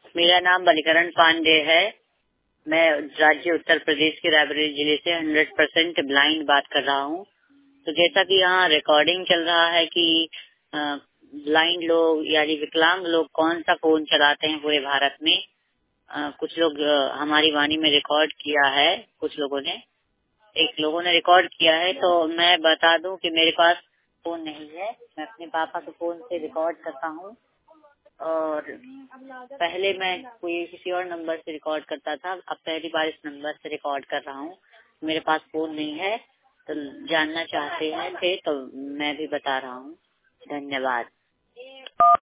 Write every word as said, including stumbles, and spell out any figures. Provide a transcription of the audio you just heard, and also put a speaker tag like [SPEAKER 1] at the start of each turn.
[SPEAKER 1] मेरा नाम बलिकरण पांडे है। मैं राज्य उत्तर प्रदेश के रायबरेली जिले से हंड्रेड परसेंट ब्लाइंड बात कर रहा हूँ। तो जैसा कि यहाँ रिकॉर्डिंग चल रहा है कि ब्लाइंड लोग यानी विकलांग लोग कौन सा फोन चलाते हैं पूरे भारत में, आ, कुछ लोग आ, हमारी वाणी में रिकॉर्ड किया है। कुछ लोगों ने एक लोगों ने रिकॉर्ड किया है। तो मैं बता दूं कि मेरे पास फोन नहीं है। मैं अपने पापा के फोन से रिकॉर्ड करता हूँ और पहले मैं कोई किसी और नंबर से रिकॉर्ड करता था। अब पहली बार इस नंबर से रिकॉर्ड कर रहा हूँ। मेरे पास फोन नहीं है। तो जानना चाहते हैं थे तो मैं भी बता रहा हूँ। धन्यवाद।